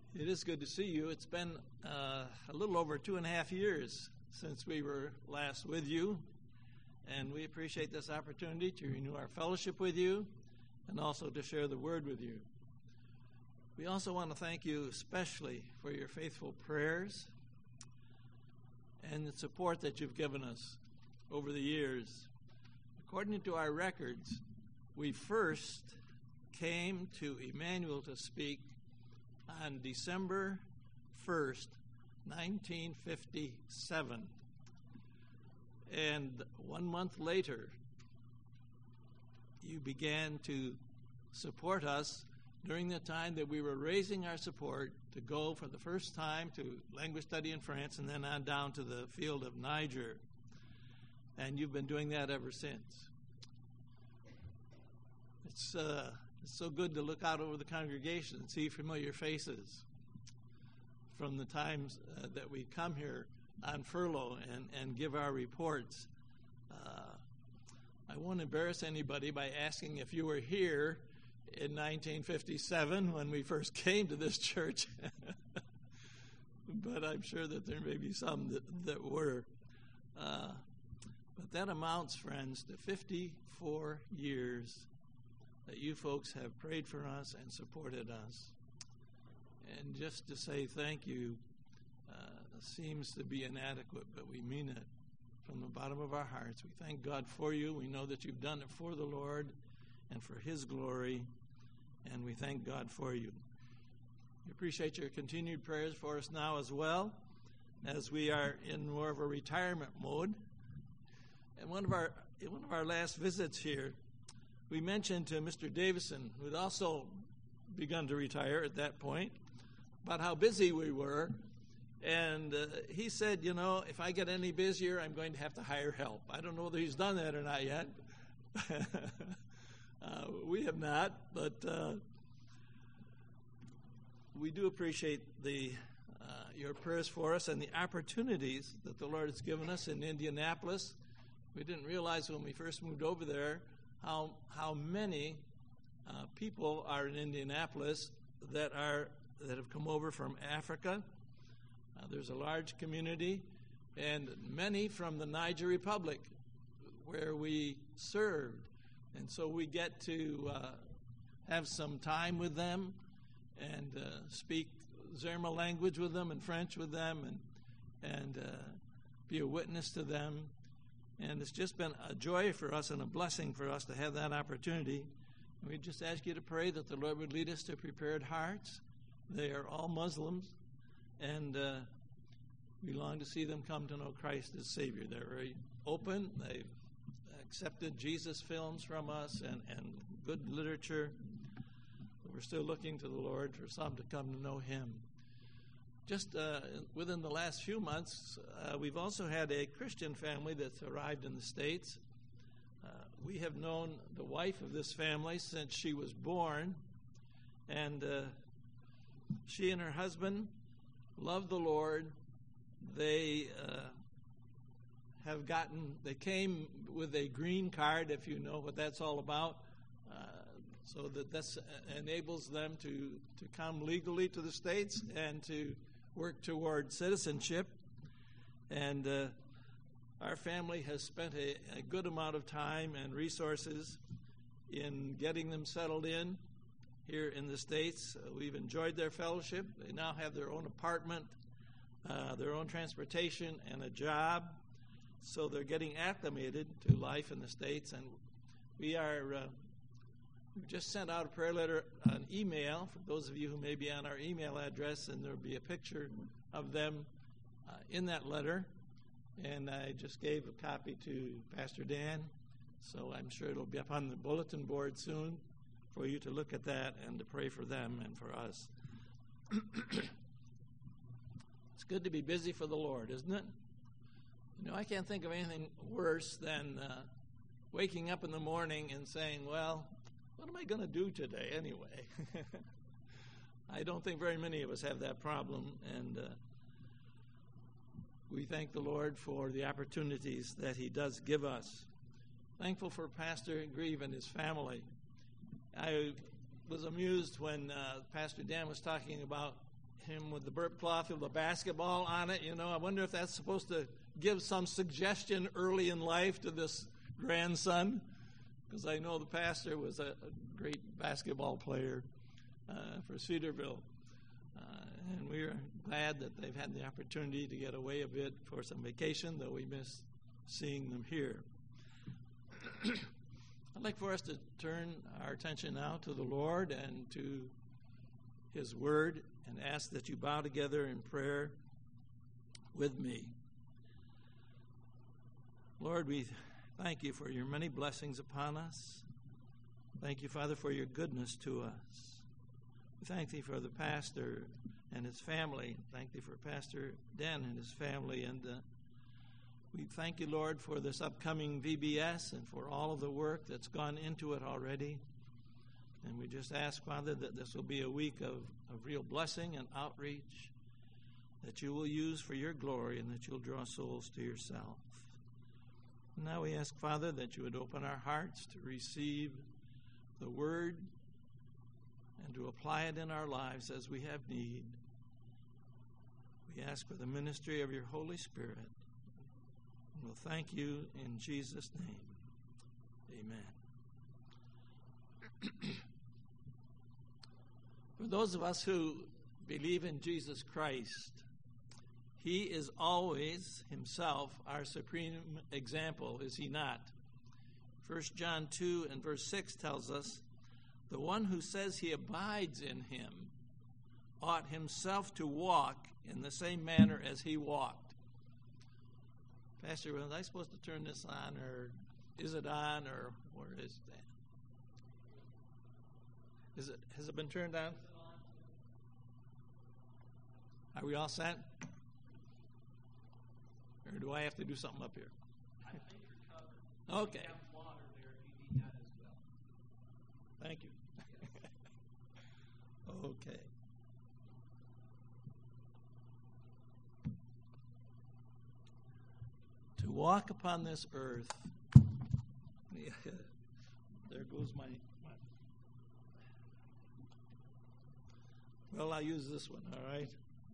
It is good to see you. It's been a little over 2.5 years since we were last with you, and we appreciate this opportunity to renew our fellowship with you and also to share the word with you. We also want to thank you especially for your faithful prayers and the support that you've given us over the years. According to our records, we first came to Emmanuel to speak on December 1st, 1957. And 1 month later, you began to support us during the time that we were raising our support to go for the first time to language study in France and then on down to the field of Niger. And you've been doing that ever since. It's so good to look out over the congregation and see familiar faces from the times that we come here on furlough and give our reports. I won't embarrass anybody by asking if you were here in 1957 when we first came to this church, but I'm sure that there may be some that were. But that amounts, friends, to 54 years that you folks have prayed for us and supported us. And just to say thank you seems to be inadequate, but we mean it from the bottom of our hearts. We thank God for you. We know that you've done it for the Lord and for His glory, and we thank God for you. We appreciate your continued prayers for us now as well, as we are in more of a retirement mode. And in one of our last visits here, we mentioned to Mr. Davison, who had also begun to retire at that point, about how busy we were. And he said, you know, if I get any busier, I'm going to have to hire help. I don't know whether he's done that or not yet. We have not, but we do appreciate your prayers for us and the opportunities that the Lord has given us in Indianapolis. We didn't realize when we first moved over there how many people are in Indianapolis that have come over from Africa. There's a large community, and many from the Niger Republic, where we served. And so we get to have some time with them and speak Zarma language with them and French with them and be a witness to them. And it's just been a joy for us and a blessing for us to have that opportunity. And we just ask you to pray that the Lord would lead us to prepared hearts. They are all Muslims, and we long to see them come to know Christ as Savior. They're very open. They've accepted Jesus films from us and good literature. But we're still looking to the Lord for some to come to know Him. Just within the last few months, we've also had a Christian family that's arrived in the States. We have known the wife of this family since she was born, and she and her husband love the Lord. They came with a green card, if you know what that's all about, so that this enables them to come legally to the States and to work toward citizenship. And our family has spent a good amount of time and resources in getting them settled in here in the States. We've enjoyed their fellowship. They now have their own apartment, their own transportation, and a job. So they're getting acclimated to life in the States. And we've just sent out a prayer letter, an email, for those of you who may be on our email address, and there'll be a picture of them in that letter. And I just gave a copy to Pastor Dan, so I'm sure it'll be up on the bulletin board soon for you to look at that and to pray for them and for us. It's good to be busy for the Lord, isn't it? You know, I can't think of anything worse than waking up in the morning and saying, well, what am I going to do today anyway? I don't think very many of us have that problem, and we thank the Lord for the opportunities that He does give us. Thankful for Pastor Grieve and his family. I was amused when Pastor Dan was talking about him with the burp cloth with a basketball on it. I wonder if that's supposed to give some suggestion early in life to this grandson, because I know the pastor was a great basketball player for Cedarville. And we are glad that they've had the opportunity to get away a bit for some vacation, though we miss seeing them here. I'd like for us to turn our attention now to the Lord and to His Word, and ask that you bow together in prayer with me. Lord, we thank you for your many blessings upon us. Thank you, Father, for your goodness to us. We thank thee for the pastor and his family. Thank thee for Pastor Dan and his family. And we thank you, Lord, for this upcoming VBS and for all of the work that's gone into it already. And we just ask, Father, that this will be a week of real blessing and outreach that you will use for your glory and that you'll draw souls to yourself. And now we ask, Father, that you would open our hearts to receive the word and to apply it in our lives as we have need. We ask for the ministry of your Holy Spirit. And we'll thank you in Jesus' name. Amen. For those of us who believe in Jesus Christ, He is always Himself our supreme example, is He not? 1 John 2 and verse 6 tells us, the one who says he abides in Him ought himself to walk in the same manner as He walked. Pastor, was I supposed to turn this on, or is it on, or where is that? Has it been turned on? Are we all set? Or do I have to do something up here? I think you're covered. Okay. You have water there if you need that as well. Thank you. Okay. To walk upon this earth, there goes my. Well, I'll use this one, all right?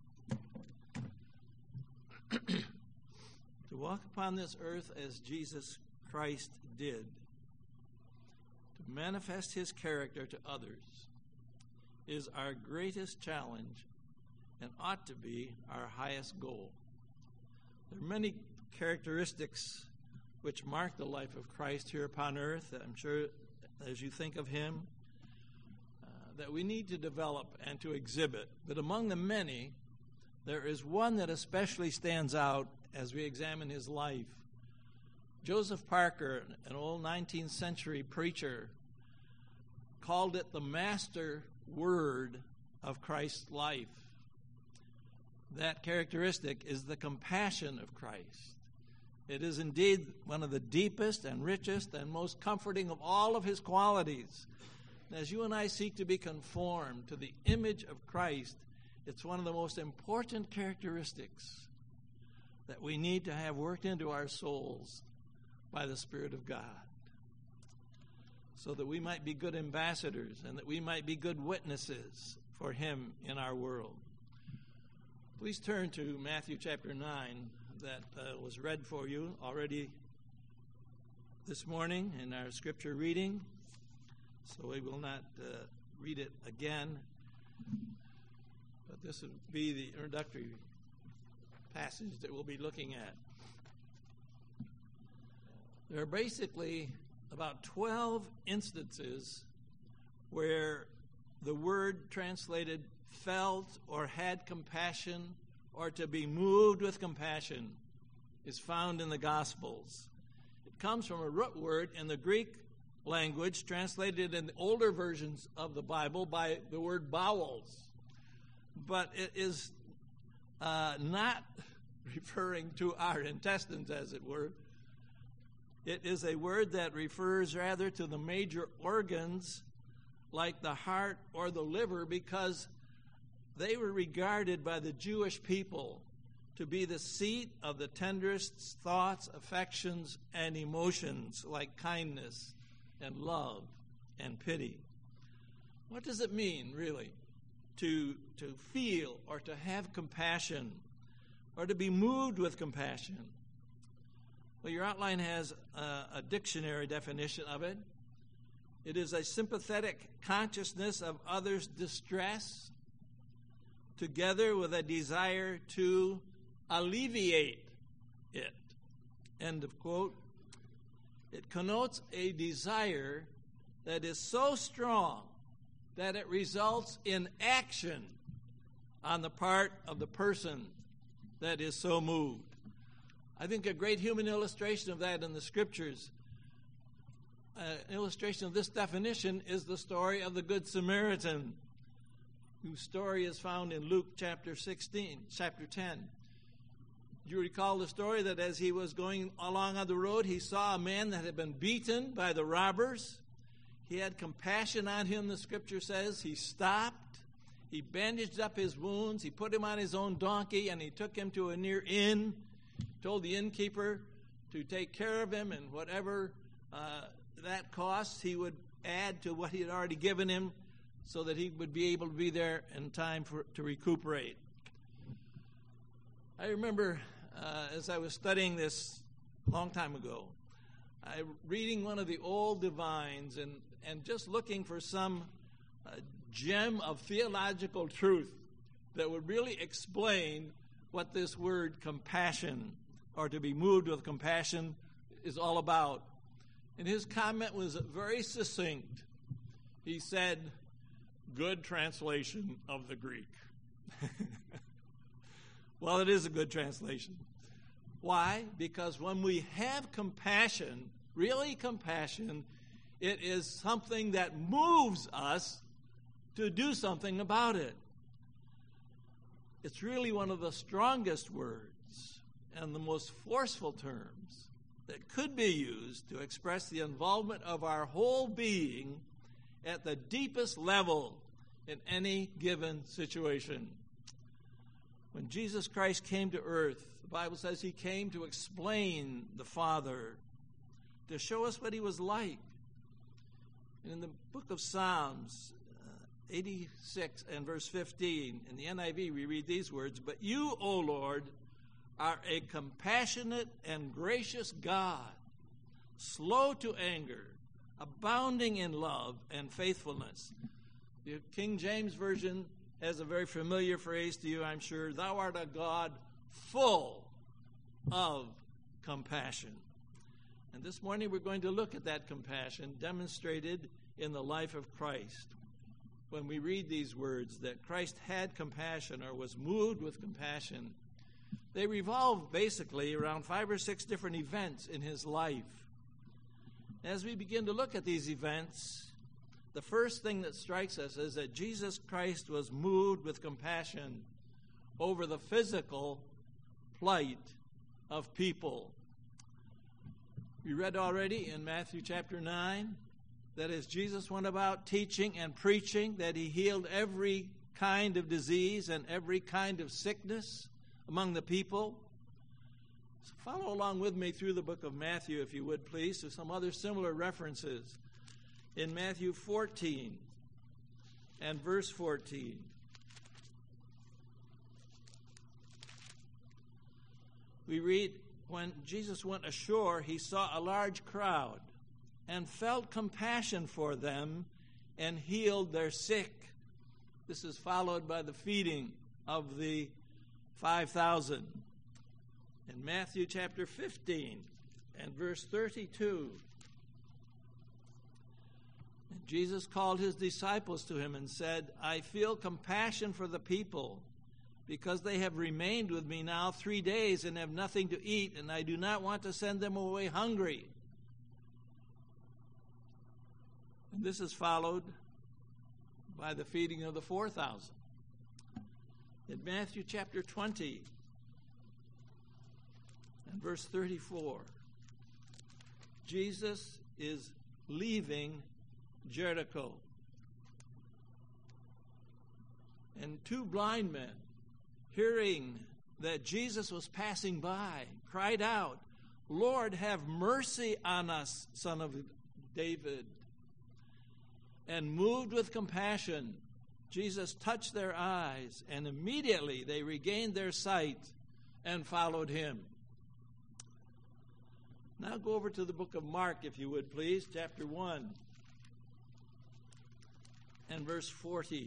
To walk upon this earth as Jesus Christ did, to manifest His character to others, is our greatest challenge and ought to be our highest goal. There are many characteristics which mark the life of Christ here upon earth, I'm sure, as you think of Him, that we need to develop and to exhibit. But among the many, there is one that especially stands out as we examine his life. Joseph Parker, an old 19th century preacher, called it the master word of Christ's life. That characteristic is the compassion of Christ. It is indeed one of the deepest and richest and most comforting of all of His qualities. As you and I seek to be conformed to the image of Christ, it's one of the most important characteristics that we need to have worked into our souls by the Spirit of God, so that we might be good ambassadors and that we might be good witnesses for Him in our world. Please turn to Matthew chapter 9 that was read for you already this morning in our scripture reading. So we will not read it again, but this will be the introductory passage that we'll be looking at. There are basically about 12 instances where the word translated felt or had compassion or to be moved with compassion is found in the Gospels. It comes from a root word in the Greek language translated in the older versions of the Bible by the word bowels. But it is not referring to our intestines, as it were. It is a word that refers rather to the major organs like the heart or the liver, because they were regarded by the Jewish people to be the seat of the tenderest thoughts, affections, and emotions like kindness and love and pity. What does it mean, really, to feel or to have compassion or to be moved with compassion? Well, your outline has a dictionary definition of it. It is a sympathetic consciousness of others' distress together with a desire to alleviate it. End of quote. It connotes a desire that is so strong that it results in action on the part of the person that is so moved. I think a great human illustration of that in the Scriptures, an illustration of this definition, is the story of the Good Samaritan, whose story is found in Luke chapter 10. Do you recall the story that as he was going along on the road, he saw a man that had been beaten by the robbers? He had compassion on him, the Scripture says. He stopped. He bandaged up his wounds. He put him on his own donkey, and he took him to a near inn, told the innkeeper to take care of him, and whatever that cost, he would add to what he had already given him so that he would be able to be there in time to recuperate. I remember as I was studying this a long time ago, reading one of the old divines and just looking for some gem of theological truth that would really explain what this word compassion, or to be moved with compassion, is all about. And his comment was very succinct. He said, "Good translation of the Greek." Well, it is a good translation. Why? Because when we have compassion, really compassion, it is something that moves us to do something about it. It's really one of the strongest words and the most forceful terms that could be used to express the involvement of our whole being at the deepest level in any given situation. When Jesus Christ came to earth, the Bible says he came to explain the Father, to show us what he was like. And in the book of Psalms, 86 and verse 15, in the NIV we read these words, "But you, O Lord, are a compassionate and gracious God, slow to anger, abounding in love and faithfulness." The King James Version has a very familiar phrase to you, I'm sure. "Thou art a God full of compassion." And this morning we're going to look at that compassion demonstrated in the life of Christ. When we read these words that Christ had compassion or was moved with compassion, they revolve basically around 5 or 6 different events in his life. As we begin to look at these events, the first thing that strikes us is that Jesus Christ was moved with compassion over the physical plight of people. We read already in Matthew chapter 9 that as Jesus went about teaching and preaching, that he healed every kind of disease and every kind of sickness among the people. So follow along with me through the book of Matthew, if you would, please, to some other similar references. In Matthew 14 and verse 14, we read, "When Jesus went ashore, he saw a large crowd and felt compassion for them and healed their sick." This is followed by the feeding of the 5,000. In Matthew chapter 15 and verse 32, Jesus called his disciples to him and said, "I feel compassion for the people, because they have remained with me now 3 days and have nothing to eat, and I do not want to send them away hungry." And this is followed by the feeding of the 4,000. In Matthew chapter 20 and verse 34, Jesus is leaving Jericho. And 2 blind men, hearing that Jesus was passing by, cried out, "Lord, have mercy on us, Son of David." And moved with compassion, Jesus touched their eyes, and immediately they regained their sight and followed him. Now go over to the book of Mark, if you would, please, chapter 1 and verse 40.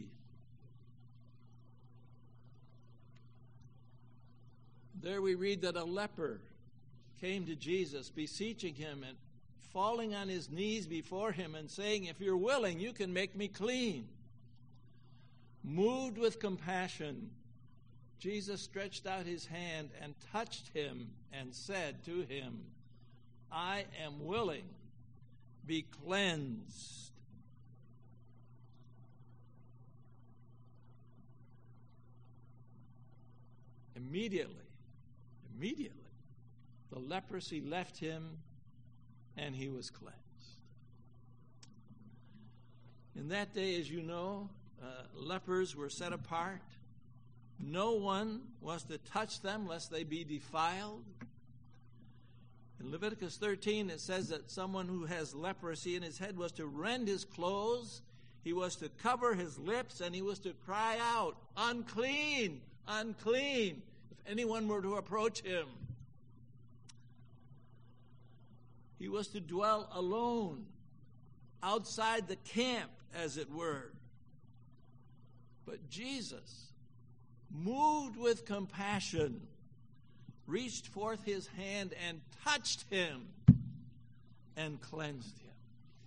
There we read that a leper came to Jesus, beseeching him and falling on his knees before him and saying, "If you're willing, you can make me clean." Moved with compassion, Jesus stretched out his hand and touched him and said to him, "I am willing, be cleansed." Immediately, the leprosy left him and he was cleansed. In that day, as you know, lepers were set apart. No one was to touch them lest they be defiled. In Leviticus 13, it says that someone who has leprosy in his head was to rend his clothes, he was to cover his lips, and he was to cry out, "Unclean, unclean," if anyone were to approach him. He was to dwell alone, outside the camp, as it were. But Jesus, moved with compassion, reached forth his hand and touched him and cleansed him.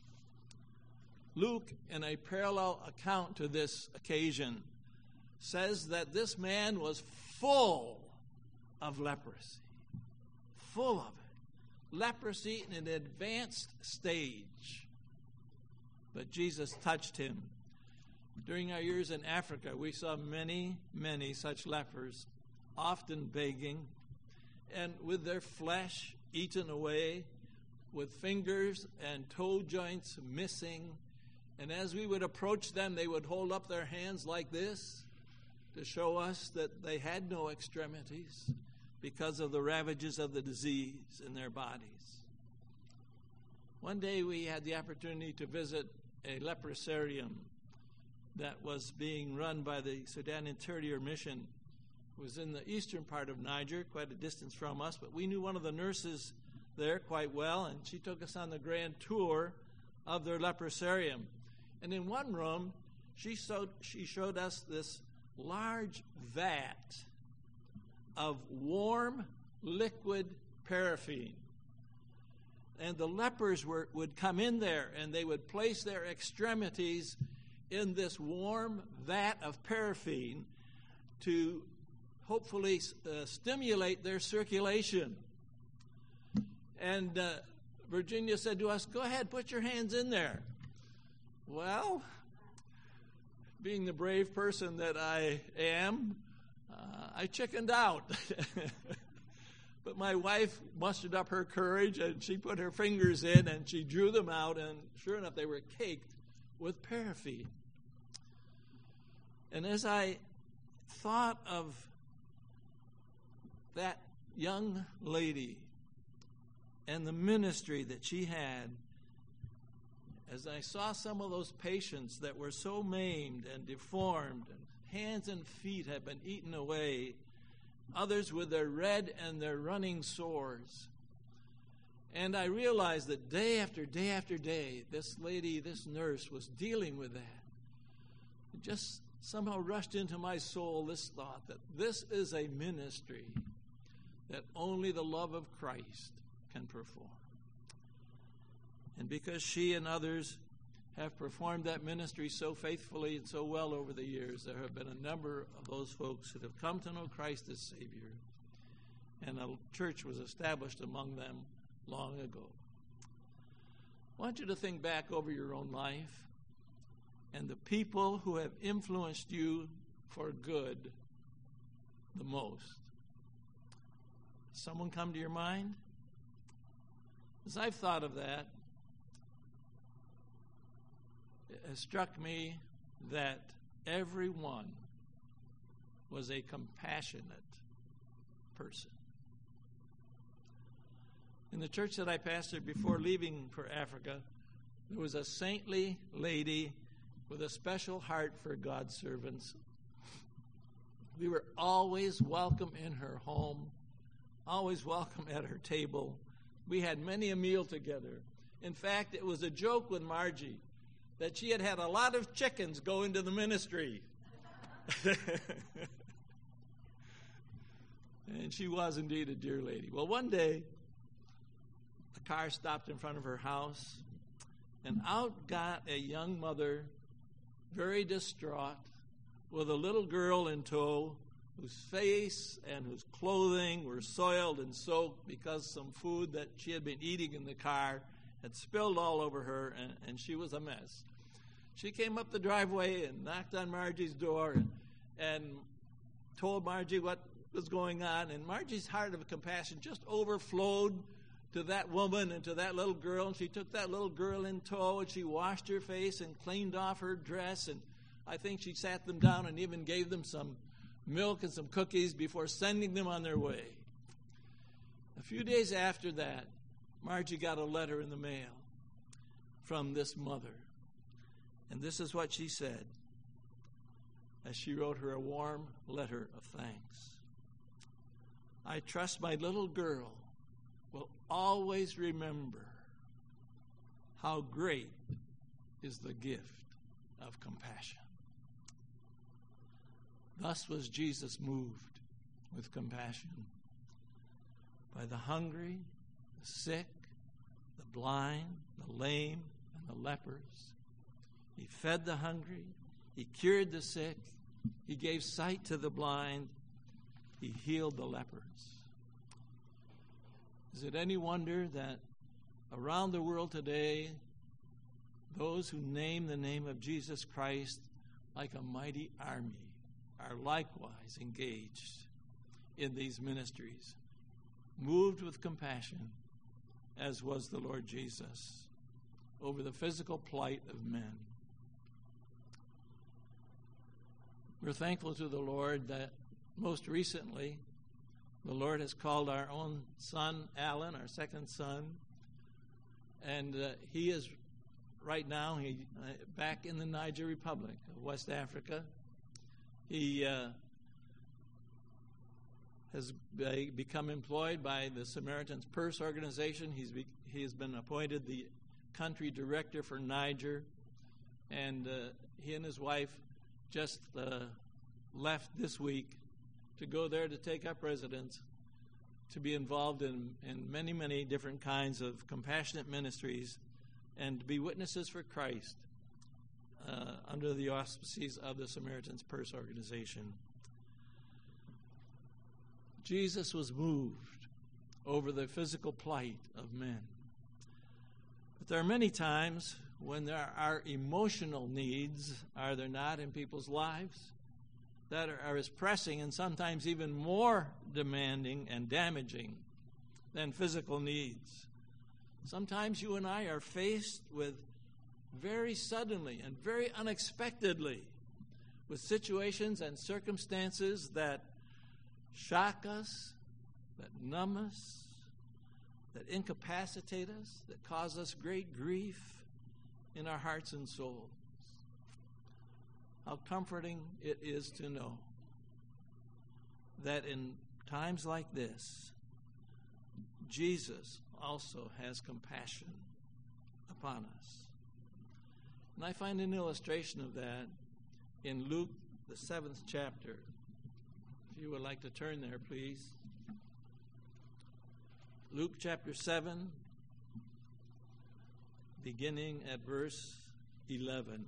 Luke, in a parallel account to this occasion, says that this man was full of leprosy. Full of it. Leprosy in an advanced stage. But Jesus touched him. During our years in Africa, we saw many, many such lepers, often begging, and with their flesh eaten away, with fingers and toe joints missing. And as we would approach them, they would hold up their hands like this to show us that they had no extremities because of the ravages of the disease in their bodies. One day we had the opportunity to visit a leprosarium that was being run by the Sudan Interior Mission. It was in the eastern part of Niger, quite a distance from us, but we knew one of the nurses there quite well, and she took us on the grand tour of their leprosarium. And in one room, she showed us this large vat of warm liquid paraffin. And the lepers would come in there, and they would place their extremities in this warm vat of paraffin to hopefully stimulate their circulation. And Virginia said to us, "Go ahead, put your hands in there." Well, being the brave person that I am, I chickened out. But my wife mustered up her courage, and she put her fingers in, and she drew them out, and sure enough, they were caked with paraffin. And as I thought of that young lady and the ministry that she had, as I saw some of those patients that were so maimed and deformed, and hands and feet had been eaten away, others with their red and their running sores. And I realized that day after day after day, this lady, this nurse, was dealing with that. It just somehow rushed into my soul this thought that this is a ministry that only the love of Christ can perform. And because she and others have performed that ministry so faithfully and so well over the years, there have been a number of those folks that have come to know Christ as Savior, and a church was established among them long ago. I want you to think back over your own life and the people who have influenced you for good the most. Someone come to your mind? As I've thought of that, it has struck me that everyone was a compassionate person. In the church that I pastored before leaving for Africa, there was a saintly lady with a special heart for God's servants. We were always welcome in her home, always welcome at her table. We had many a meal together. In fact, it was a joke with Margie that she had a lot of chickens go into the ministry. And she was indeed a dear lady. Well, one day, a car stopped in front of her house, and out got a young mother, very distraught, with a little girl in tow, whose face and whose clothing were soiled and soaked because some food that she had been eating in the car had spilled all over her, and she was a mess. She came up the driveway and knocked on Margie's door and told Margie what was going on, and Margie's heart of compassion just overflowed to that woman and to that little girl, and she took that little girl in tow, and she washed her face and cleaned off her dress, and I think she sat them down and even gave them some milk and some cookies before sending them on their way. A few days after that, Margie got a letter in the mail from this mother, and this is what she said as she wrote her a warm letter of thanks. I trust my little girl will always remember how great is the gift of compassion. Thus was Jesus moved with compassion by the hungry, the sick, the blind, the lame, and the lepers. He fed the hungry. He cured the sick. He gave sight to the blind. He healed the lepers. Is it any wonder that around the world today, those who name the name of Jesus Christ like a mighty army are likewise engaged in these ministries, moved with compassion, as was the Lord Jesus, over the physical plight of men. We're thankful to the Lord that most recently the Lord has called our own son, Alan, our second son, and he is right now back in the Niger Republic of West Africa. He has become employed by the Samaritan's Purse organization. He has been appointed the country director for Niger, and he and his wife just left this week to go there to take up residence, to be involved in many, many different kinds of compassionate ministries, and to be witnesses for Christ under the auspices of the Samaritan's Purse organization. Jesus was moved over the physical plight of men. But there are many times when there are emotional needs, are there not, in people's lives, that are as pressing and sometimes even more demanding and damaging than physical needs. Sometimes you and I are faced with very suddenly and very unexpectedly with situations and circumstances that shock us, that numb us, that incapacitate us, that cause us great grief in our hearts and souls. How comforting it is to know that in times like this, Jesus also has compassion upon us. And I find an illustration of that in Luke, the 7th chapter. If you would like to turn there, please. Luke chapter 7, beginning at verse 11.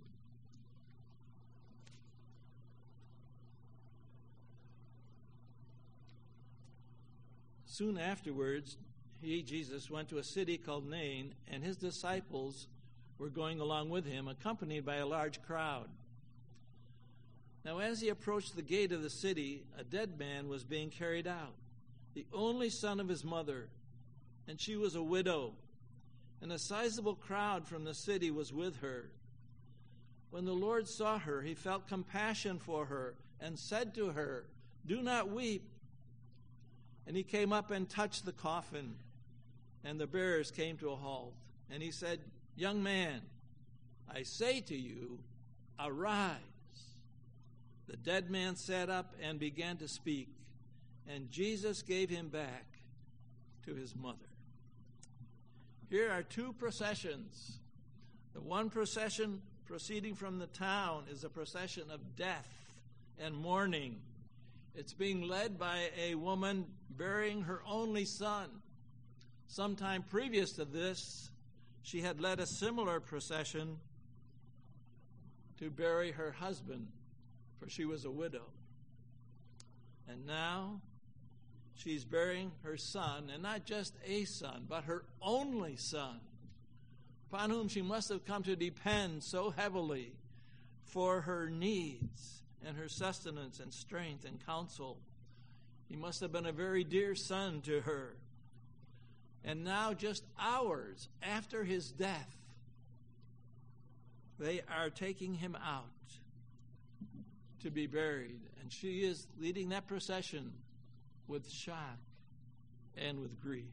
Soon afterwards, he, Jesus, went to a city called Nain, and his disciples were going along with him, accompanied by a large crowd. Now, as he approached the gate of the city, a dead man was being carried out, the only son of his mother, and she was a widow, and a sizable crowd from the city was with her. When the Lord saw her, he felt compassion for her and said to her, "Do not weep." And he came up and touched the coffin, and the bearers came to a halt. And he said, "Young man, I say to you, "Arise." The dead man sat up and began to speak, and Jesus gave him back to his mother. Here are two processions. The one procession proceeding from the town is a procession of death and mourning. It's being led by a woman burying her only son. Sometime previous to this, she had led a similar procession to bury her husband, for she was a widow. And now she's burying her son, and not just a son, but her only son, upon whom she must have come to depend so heavily for her needs and her sustenance and strength and counsel. He must have been a very dear son to her. And now, just hours after his death, they are taking him out to be buried. And she is leading that procession with shock and with grief.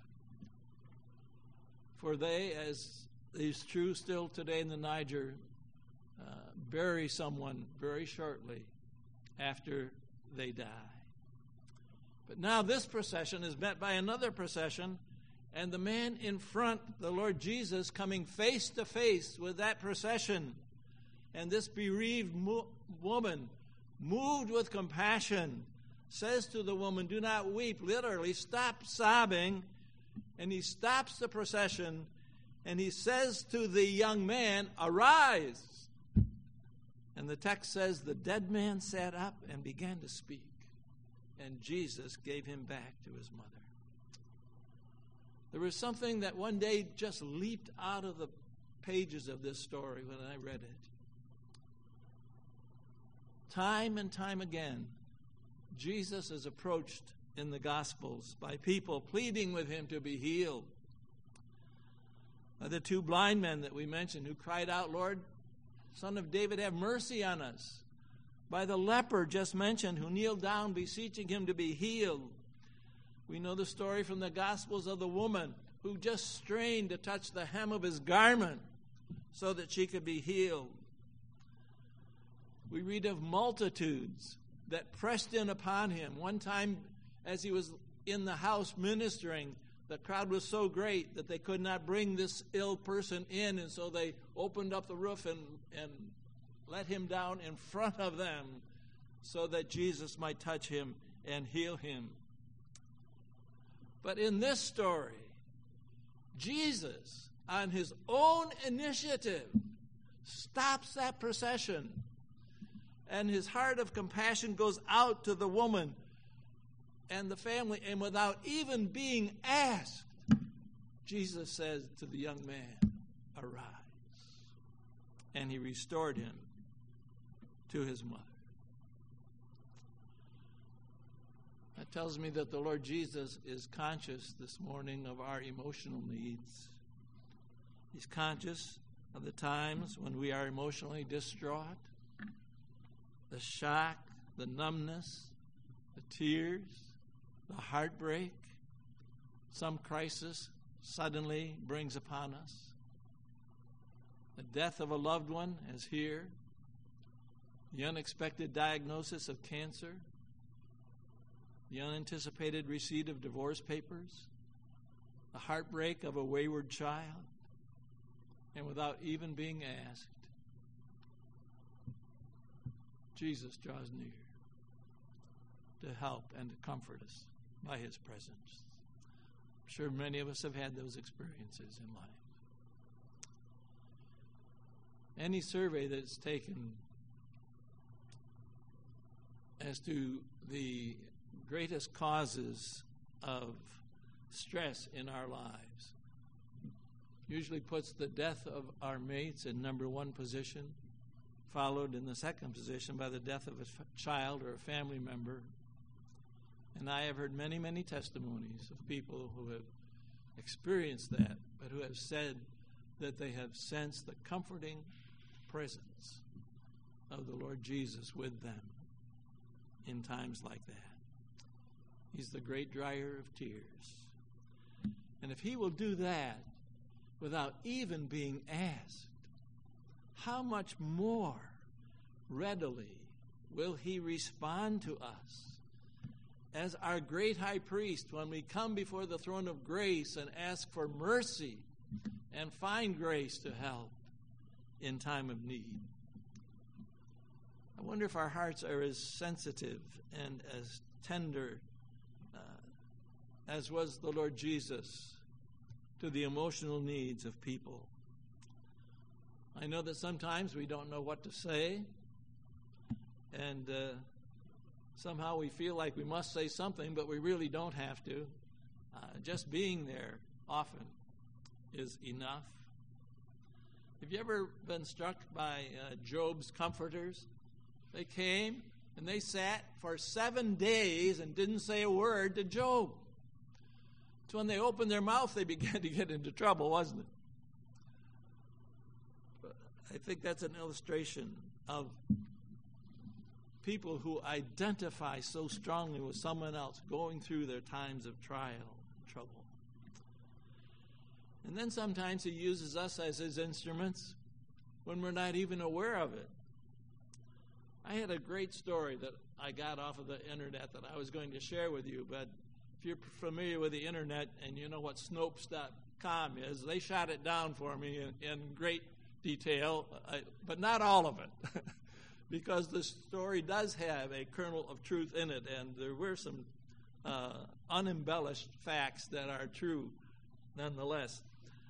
For they, as is true still today in the Niger, bury someone very shortly after they die. But now this procession is met by another procession, and the man in front, the Lord Jesus, coming face to face with that procession. And this bereaved woman, moved with compassion, says to the woman, "Do not weep," literally, stop sobbing. And he stops the procession, and he says to the young man, "Arise." And the text says, the dead man sat up and began to speak, and Jesus gave him back to his mother. There was something that one day just leaped out of the pages of this story when I read it. Time and time again, Jesus is approached in the Gospels by people pleading with him to be healed. By the two blind men that we mentioned who cried out, "Lord, Son of David, have mercy on us." By the leper just mentioned who kneeled down beseeching him to be healed. We know the story from the Gospels of the woman who just strained to touch the hem of his garment so that she could be healed. We read of multitudes that pressed in upon him. One time, as he was in the house ministering, the crowd was so great that they could not bring this ill person in, and so they opened up the roof and let him down in front of them so that Jesus might touch him and heal him. But in this story, Jesus, on his own initiative, stops that procession, and his heart of compassion goes out to the woman and the family, and without even being asked, Jesus says to the young man, "Arise." And he restored him to his mother. That tells me that the Lord Jesus is conscious this morning of our emotional needs. He's conscious of the times when we are emotionally distraught, the shock, the numbness, the tears, the heartbreak some crisis suddenly brings upon us. The death of a loved one, as here, the unexpected diagnosis of cancer, the unanticipated receipt of divorce papers, the heartbreak of a wayward child, and without even being asked, Jesus draws near to help and to comfort us by his presence. I'm sure many of us have had those experiences in life. Any survey that's taken as to the greatest causes of stress in our lives usually puts the death of our mates in number one position, followed in the second position by the death of a child or a family member. And I have heard many, many testimonies of people who have experienced that, but who have said that they have sensed the comforting presence of the Lord Jesus with them in times like that. He's the great dryer of tears. And if he will do that without even being asked, how much more readily will he respond to us as our great high priest when we come before the throne of grace and ask for mercy and find grace to help in time of need. I wonder if our hearts are as sensitive and as tender as was the Lord Jesus to the emotional needs of people. I know that sometimes we don't know what to say, and somehow we feel like we must say something, but we really don't have to. Just being there often is enough. Have you ever been struck by Job's comforters? They came and they sat for 7 days and didn't say a word to Job. So when they opened their mouth, they began to get into trouble, wasn't it? But I think that's an illustration of people who identify so strongly with someone else going through their times of trial and trouble. And then sometimes he uses us as his instruments when we're not even aware of it. I had a great story that I got off of the internet that I was going to share with you, but if you're familiar with the internet and you know what Snopes.com is, they shot it down for me in great detail, but not all of it, because the story does have a kernel of truth in it, and there were some unembellished facts that are true nonetheless.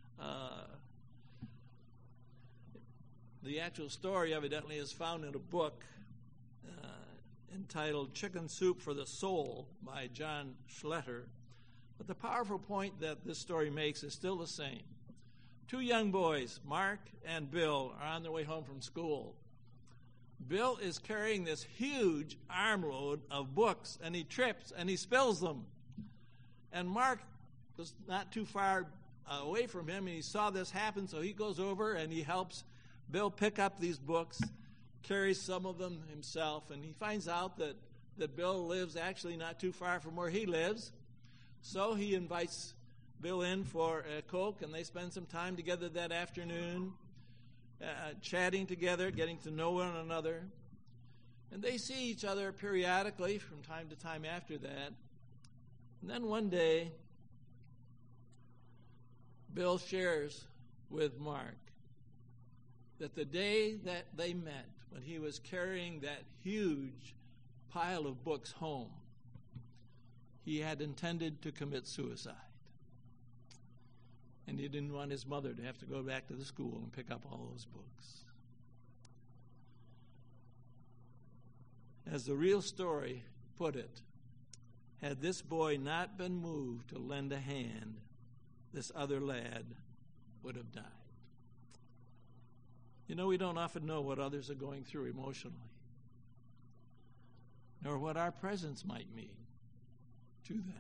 The actual story evidently is found in a book entitled Chicken Soup for the Soul by John Schletter. But the powerful point that this story makes is still the same. 2 young boys, Mark and Bill, are on their way home from school. Bill is carrying this huge armload of books, and he trips and he spills them. And Mark was not too far away from him, and he saw this happen, so he goes over and he helps Bill pick up these books, carries some of them himself, and he finds out that Bill lives actually not too far from where he lives. So he invites Bill in for a Coke, and they spend some time together that afternoon, chatting together, getting to know one another. And they see each other periodically from time to time after that. And then one day, Bill shares with Mark that the day that they met, when he was carrying that huge pile of books home, he had intended to commit suicide. And he didn't want his mother to have to go back to the school and pick up all those books. As the real story put it, had this boy not been moved to lend a hand, this other lad would have died. You know, we don't often know what others are going through emotionally, nor what our presence might mean to them.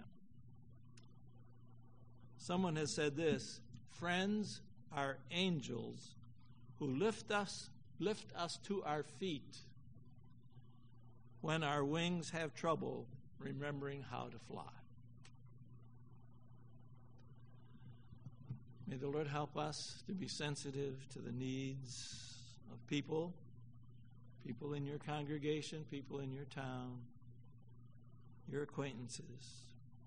Someone has said this: friends are angels who lift us to our feet when our wings have trouble remembering how to fly. May the Lord help us to be sensitive to the needs of people in your congregation, people in your town, your acquaintances,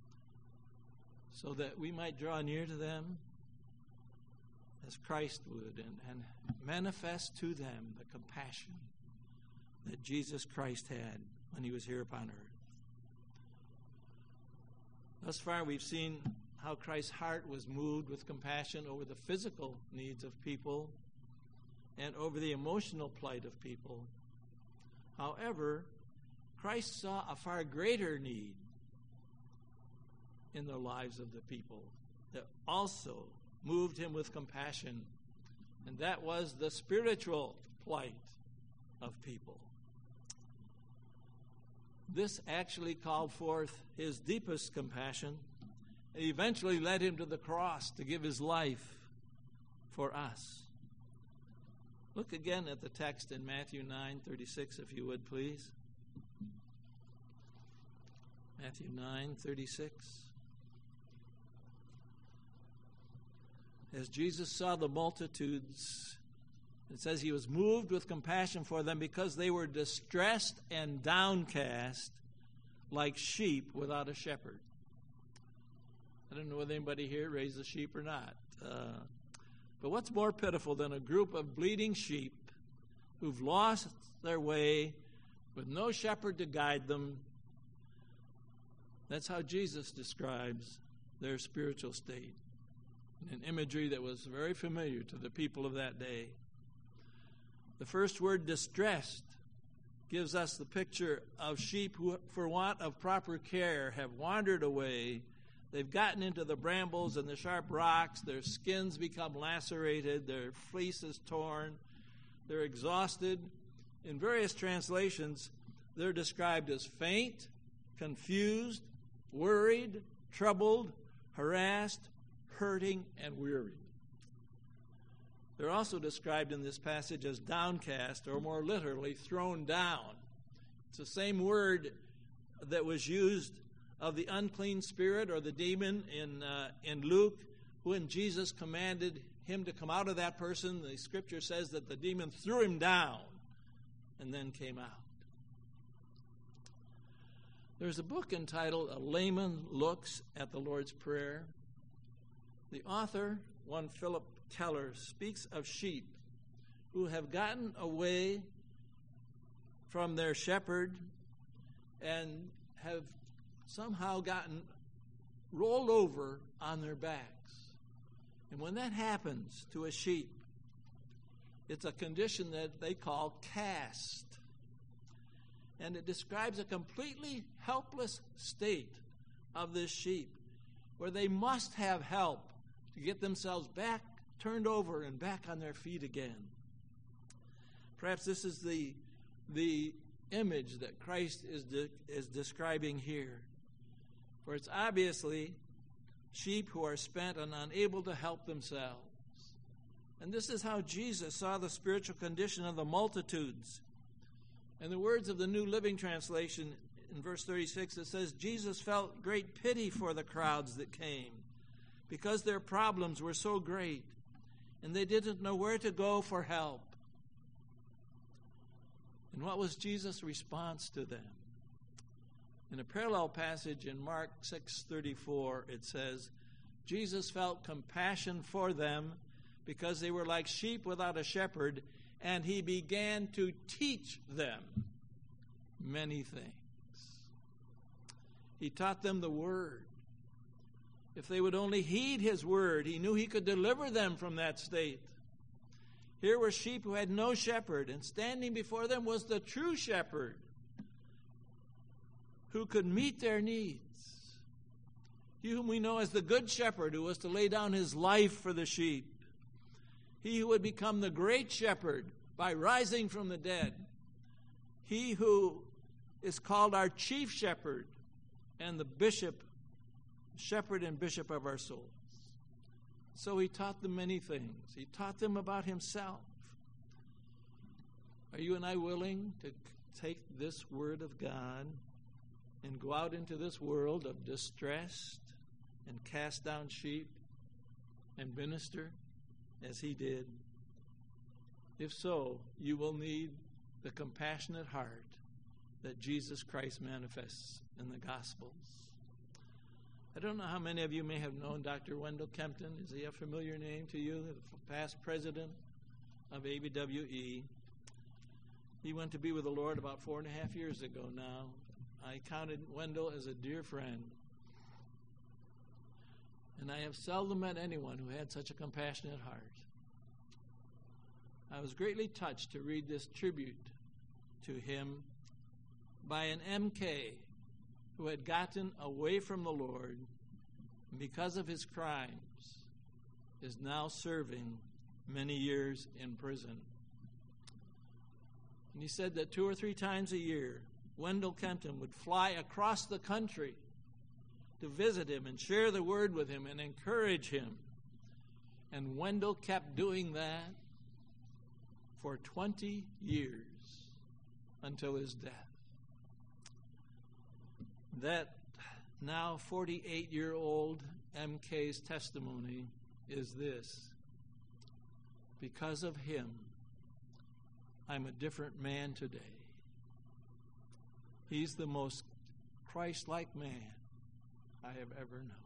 so that we might draw near to them as Christ would and manifest to them the compassion that Jesus Christ had when he was here upon earth. Thus far, we've seen how Christ's heart was moved with compassion over the physical needs of people and over the emotional plight of people. However, Christ saw a far greater need in the lives of the people that also moved him with compassion, and that was the spiritual plight of people. This actually called forth his deepest compassion. It eventually led him to the cross to give his life for us. Look again at the text in Matthew 9:36, if you would, please. Matthew 9:36. As Jesus saw the multitudes It says he was moved with compassion for them because they were distressed and downcast like sheep without a shepherd. I don't know whether anybody here raised a sheep or not. But what's more pitiful than a group of bleating sheep who've lost their way with no shepherd to guide them? That's how Jesus describes their spiritual state, an imagery that was very familiar to the people of that day. The first word, distressed, gives us the picture of sheep who, for want of proper care, have wandered away. They've gotten into the brambles and the sharp rocks. Their skins become lacerated. Their fleece is torn. They're exhausted. In various translations, they're described as faint, confused, worried, troubled, harassed, hurting, and weary. They're also described in this passage as downcast, or more literally, thrown down. It's the same word that was used of the unclean spirit or the demon in Luke, when Jesus commanded him to come out of that person. The scripture says that the demon threw him down and then came out. There's a book entitled A Layman Looks at the Lord's Prayer. The author, one Philip Keller, speaks of sheep who have gotten away from their shepherd and have somehow gotten rolled over on their backs. And when that happens to a sheep, it's a condition that they call cast. And it describes a completely helpless state of this sheep, where they must have help to get themselves back turned over and back on their feet again. Perhaps this is the image that Christ is describing here. For it's obviously sheep who are spent and unable to help themselves. And this is how Jesus saw the spiritual condition of the multitudes. In the words of the New Living Translation, in verse 36, it says, Jesus felt great pity for the crowds that came, because their problems were so great, and they didn't know where to go for help. And what was Jesus' response to them? In a parallel passage in Mark 6:34, it says, Jesus felt compassion for them because they were like sheep without a shepherd, and he began to teach them many things. He taught them the word. If they would only heed his word, he knew he could deliver them from that state. Here were sheep who had no shepherd, and standing before them was the true shepherd who could meet their needs. He whom we know as the good shepherd, who was to lay down his life for the sheep. He who would become the great shepherd by rising from the dead. He who is called our chief shepherd and the bishop, shepherd and bishop of our souls. So he taught them many things. He taught them about himself. Are you and I willing to take this word of God and go out into this world of distressed and cast down sheep and minister as he did? If so, you will need the compassionate heart that Jesus Christ manifests in the Gospels. I don't know how many of you may have known Dr. Wendell Kempton. Is he a familiar name to you? The past president of ABWE. He went to be with the Lord about 4.5 years ago now. I counted Wendell as a dear friend. And I have seldom met anyone who had such a compassionate heart. I was greatly touched to read this tribute to him by an MK who had gotten away from the Lord, and because of his crimes is now serving many years in prison. And he said that 2 or 3 times a year, Wendell Kempton would fly across the country to visit him and share the word with him and encourage him. And Wendell kept doing that for 20 years until his death. That now 48-year-old MK's testimony is this: because of him, I'm a different man today. He's the most Christ-like man I have ever known.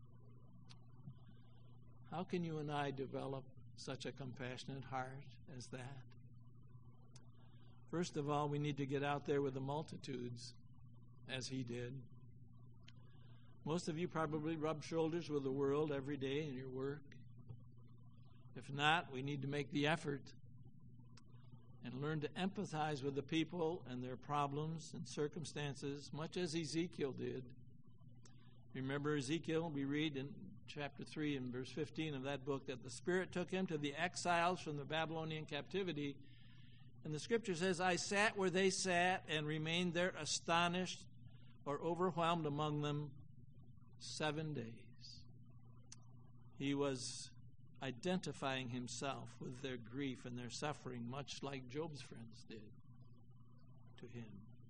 How can you and I develop such a compassionate heart as that? First of all, we need to get out there with the multitudes as he did. Most of you probably rub shoulders with the world every day in your work. If not, we need to make the effort and learn to empathize with the people and their problems and circumstances, much as Ezekiel did. Remember Ezekiel? We read in chapter 3 and verse 15 of that book that the Spirit took him to the exiles from the Babylonian captivity. And the scripture says, I sat where they sat and remained there astonished or overwhelmed among them 7 days. He was identifying himself with their grief and their suffering, much like Job's friends did to him.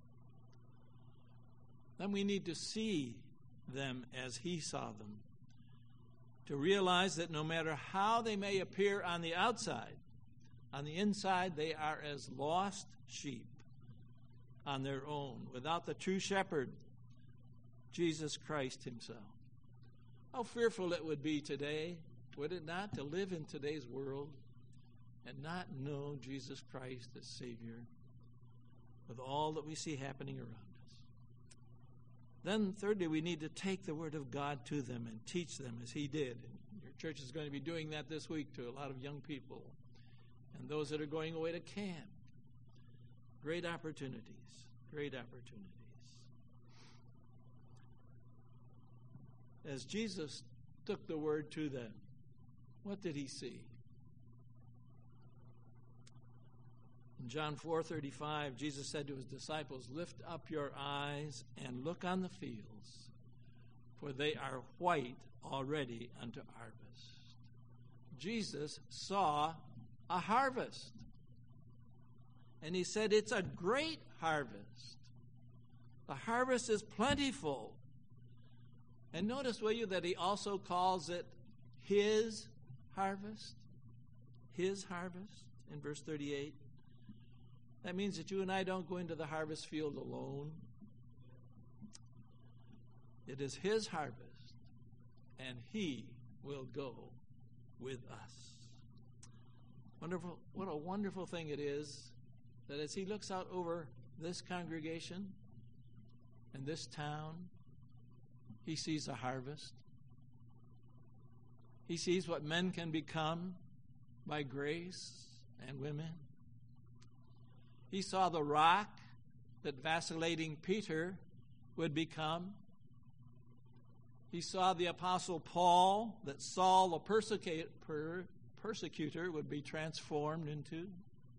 Then we need to see them as he saw them, to realize that no matter how they may appear on the outside, on the inside they are as lost sheep on their own, without the true shepherd, Jesus Christ himself. How fearful it would be today, would it not, to live in today's world and not know Jesus Christ as Savior with all that we see happening around us. Then thirdly, we need to take the Word of God to them and teach them as he did. And your church is going to be doing that this week to a lot of young people and those that are going away to camp. Great opportunities, great opportunities. As Jesus took the Word to them, what did he see? In John 4:35, Jesus said to his disciples, lift up your eyes and look on the fields, for they are white already unto harvest. Jesus saw a harvest. And he said it's a great harvest. The harvest is plentiful. And notice, will you, that he also calls it his harvest. His harvest in verse 38. That means that you and I don't go into the harvest field alone. It is his harvest, and he will go with us. Wonderful! What a wonderful thing it is that as he looks out over this congregation and this town, he sees a harvest. He sees what men can become by grace and women. He saw the rock that vacillating Peter would become. He saw the Apostle Paul that Saul, the persecutor, would be transformed into.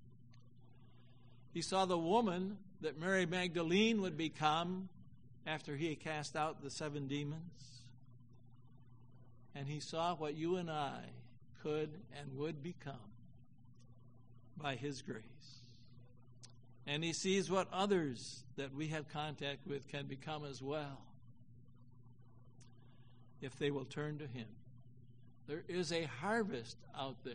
He saw the woman that Mary Magdalene would become after he had cast out the 7 demons. And he saw what you and I could and would become by his grace. And he sees what others that we have contact with can become as well, if they will turn to him. There is a harvest out there.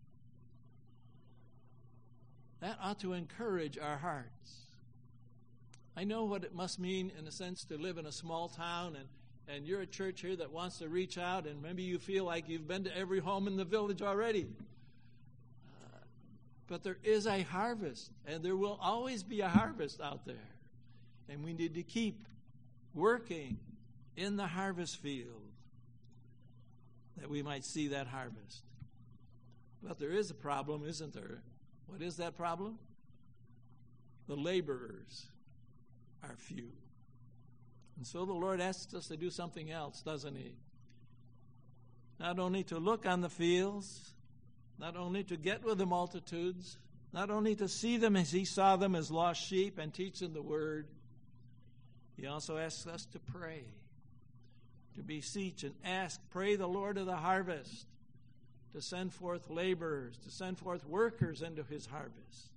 That ought to encourage our hearts. I know what it must mean, in a sense, to live in a small town, and you're a church here that wants to reach out, and maybe you feel like you've been to every home in the village already. But there is a harvest, and there will always be a harvest out there. And we need to keep working in the harvest field that we might see that harvest. But there is a problem, isn't there? What is that problem? The laborers are few. And so the Lord asks us to do something else, doesn't he? Not only to look on the fields, not only to get with the multitudes, not only to see them as he saw them as lost sheep and teach them the word, he also asks us to pray, to beseech and ask, pray the Lord of the harvest to send forth laborers, to send forth workers into his harvest.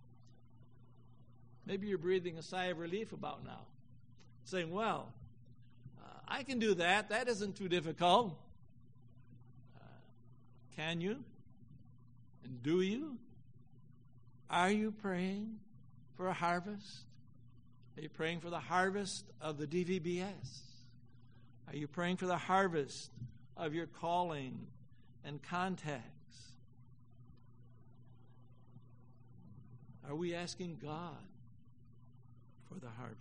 Maybe you're breathing a sigh of relief about now, saying, well, I can do that. That isn't too difficult. Can you? And do you? Are you praying for a harvest? Are you praying for the harvest of the DVBS? Are you praying for the harvest of your calling and contacts? Are we asking God for the harvest?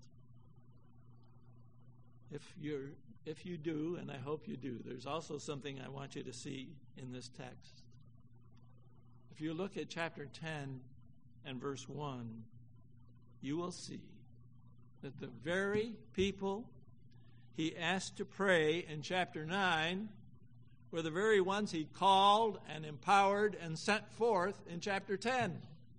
If you do, and I hope you do, there's also something I want you to see in this text. If you look at chapter 10 and verse 1, you will see that the very people he asked to pray in chapter 9 were the very ones he called and empowered and sent forth in chapter 10.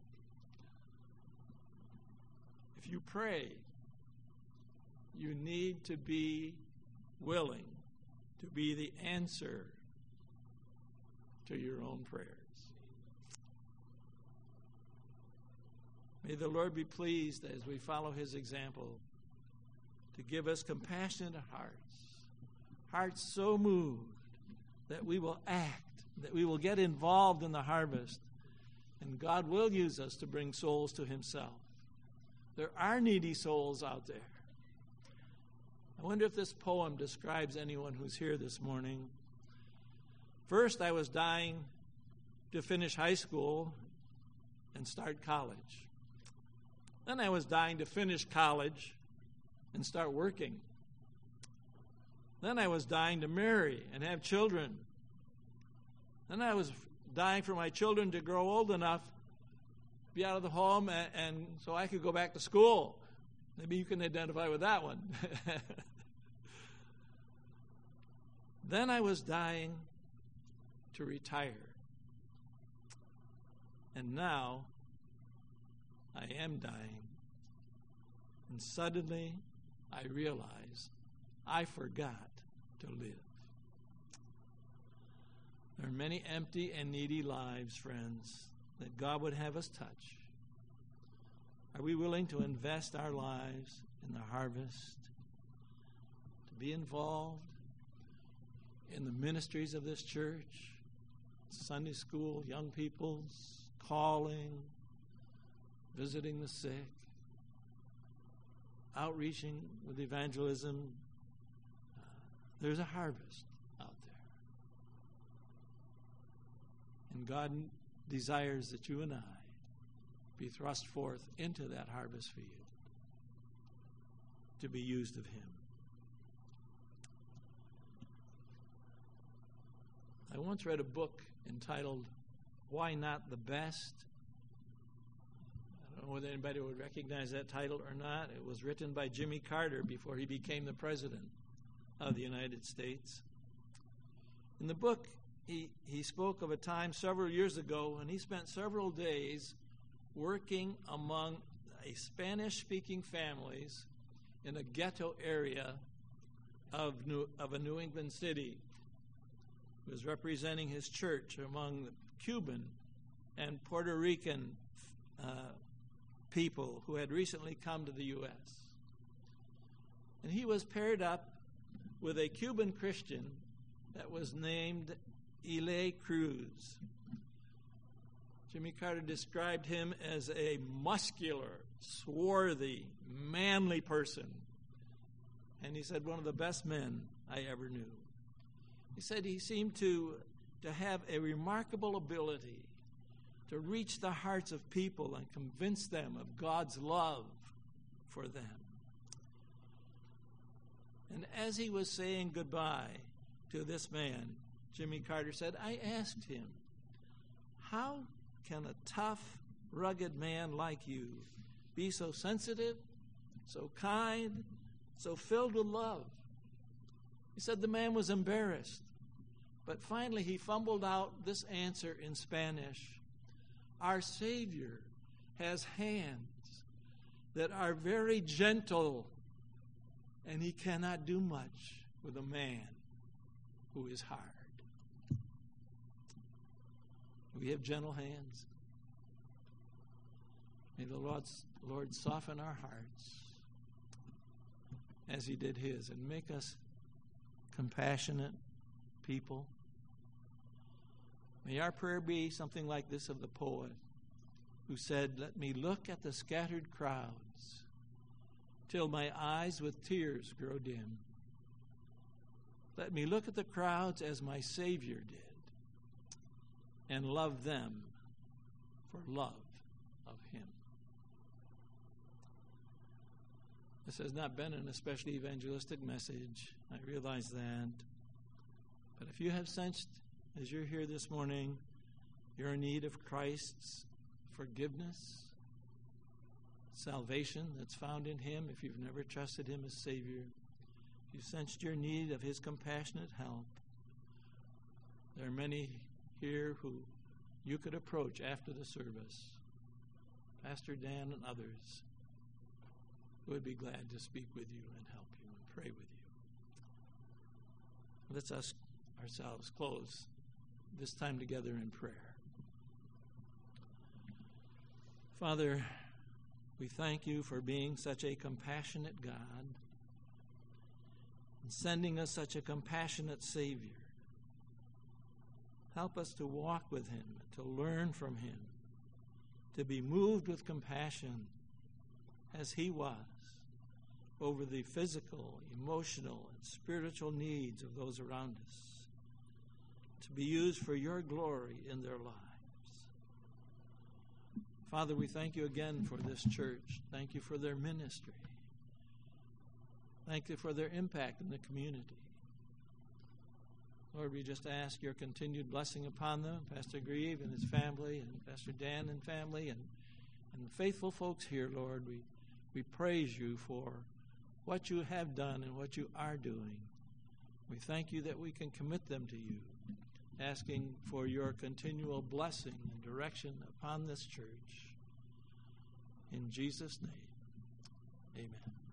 If you pray, you need to be willing to be the answer to your own prayers. May the Lord be pleased as we follow his example to give us compassionate hearts so moved that we will act, that we will get involved in the harvest, and God will use us to bring souls to himself. There are needy souls out there. I wonder if this poem describes anyone who's here this morning. First, I was dying to finish high school and start college. Then I was dying to finish college and start working. Then I was dying to marry and have children. Then I was dying for my children to grow old enough, be out of the home, and so I could go back to school. Maybe you can identify with that one. Then I was dying to retire. And now I am dying. And suddenly I realize I forgot to live. There are many empty and needy lives, friends, that God would have us touch. Are we willing to invest our lives in the harvest, to be involved in the ministries of this church, Sunday school, young people's calling, visiting the sick, outreaching with evangelism? There's a harvest out there. And God desires that you and I be thrust forth into that harvest field to be used of him. I once read a book entitled Why Not the Best? I don't know whether anybody would recognize that title or not. It was written by Jimmy Carter before he became the president of the United States. In the book, he spoke of a time several years ago when he spent several days working among Spanish-speaking families in a ghetto area of a New England city. He was representing his church among the Cuban and Puerto Rican people who had recently come to the U.S. And he was paired up with a Cuban Christian that was named Eli Cruz. Jimmy Carter described him as a muscular, swarthy, manly person. And he said, one of the best men I ever knew. He said he seemed to have a remarkable ability to reach the hearts of people and convince them of God's love for them. And as he was saying goodbye to this man, Jimmy Carter said, I asked him, how can a tough, rugged man like you be so sensitive, so kind, so filled with love? He said the man was embarrassed. But finally he fumbled out this answer in Spanish. Our Savior has hands that are very gentle, and he cannot do much with a man who is hard. We have gentle hands. May the Lord soften our hearts as he did his and make us compassionate people. May our prayer be something like this of the poet. who said, "Let me look at the scattered crowds till my eyes with tears grow dim. Let me look at the crowds as my Savior did and love them for love of him." This has not been an especially evangelistic message. I realize that. But if you have sensed, as you're here this morning, you're in need of Christ's forgiveness, salvation that's found in him, if you've never trusted him as Savior, if you've sensed your need of his compassionate help, there are many here who you could approach after the service, Pastor Dan and others, who would be glad to speak with you and help you and pray with you. Let's ask ourselves close this time together in prayer. Father, we thank you for being such a compassionate God and sending us such a compassionate Savior. Help us to walk with him, to learn from him, to be moved with compassion as he was over the physical, emotional, and spiritual needs of those around us, to be used for your glory in their lives. Father, we thank you again for this church. Thank you for their ministry. Thank you for their impact in the community. Lord, we just ask your continued blessing upon them, Pastor Grieve and his family, and Pastor Dan and family, and the faithful folks here, Lord. We praise you for what you have done and what you are doing. We thank you that we can commit them to you, asking for your continual blessing and direction upon this church. In Jesus' name, amen.